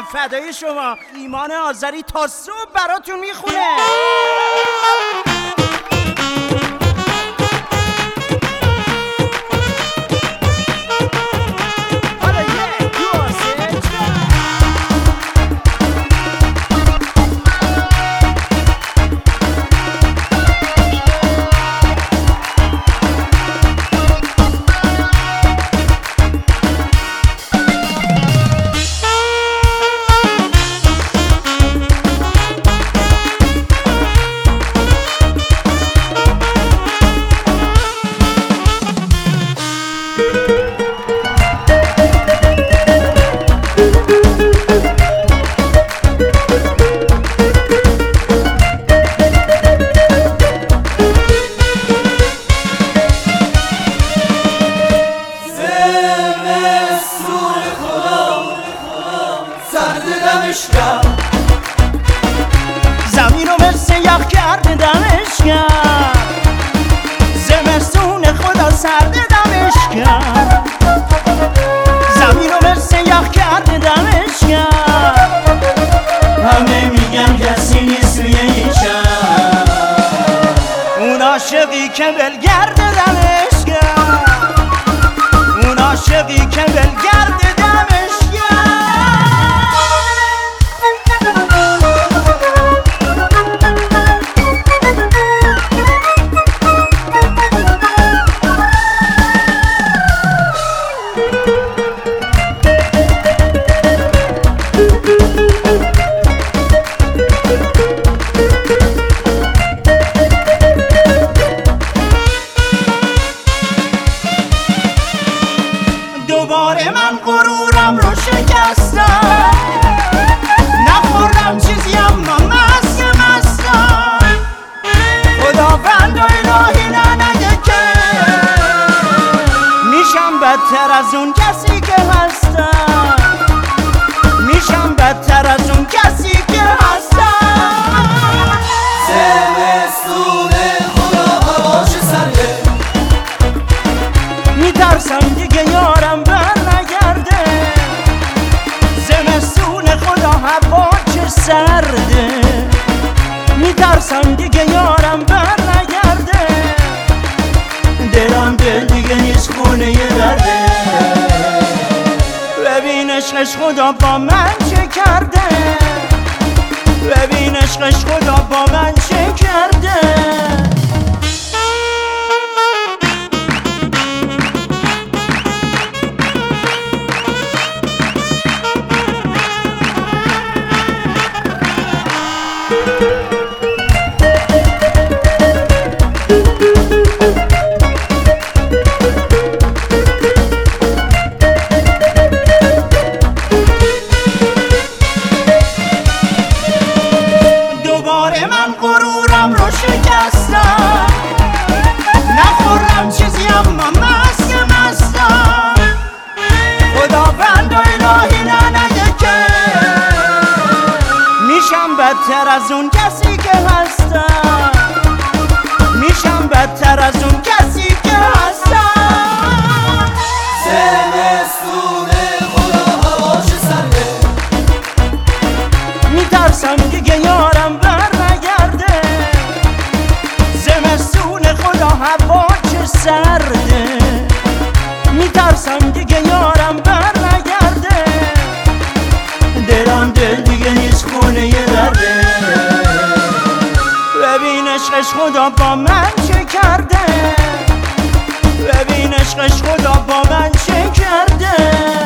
فدای شما. ایمان آذری تا صبح براتون میخونه. زمین رو مثل یخ کرده دمش کرد، زمستون خدا سرد دمش کرد. زمین رو مثل یخ کرده دمش کرد، همه میگن کسی نیست روی این شهر. اون عاشقی که ولگرد دمش کرد، اون عاشقی که ولگرد دمش دوباره من غرورم رو شکستم، نخوردم چیزی اما مستم. خداوند و الهی ننگه که میشم بدتر از اون کسی که هستم، میشم بدتر از اون کسی که هستم. زمستون خدا هواش سرده، میترسم دیگه یارم بر نگرده. زمستون خدا هوا چه سرده، میترسم دیگه یارم بر نگرده. دلم دل دیگه نیست خونه ی درده. ببین عشقش خدا با من چه کرده، ببین عشقش خدا با من چه کرده. دوباره من غرورم رو شکستم، نخوردم چیزی اما مستم. خداوند و الهی ننگه که میشم بدتر از اون کسی که هستم، میشم بدتر از اون کسی که هستم. زمستون خدا هواش سرده، میترسم دیگه یارم بر نگرده. زمستون خدا هوا چه سرده، میترسم دیگه یارم بر نگرده. دلم دل دیگه نیست خونه ی درده. ببین عشقش خدا با من چه کرده، ببین عشقش خدا با من چه کرده.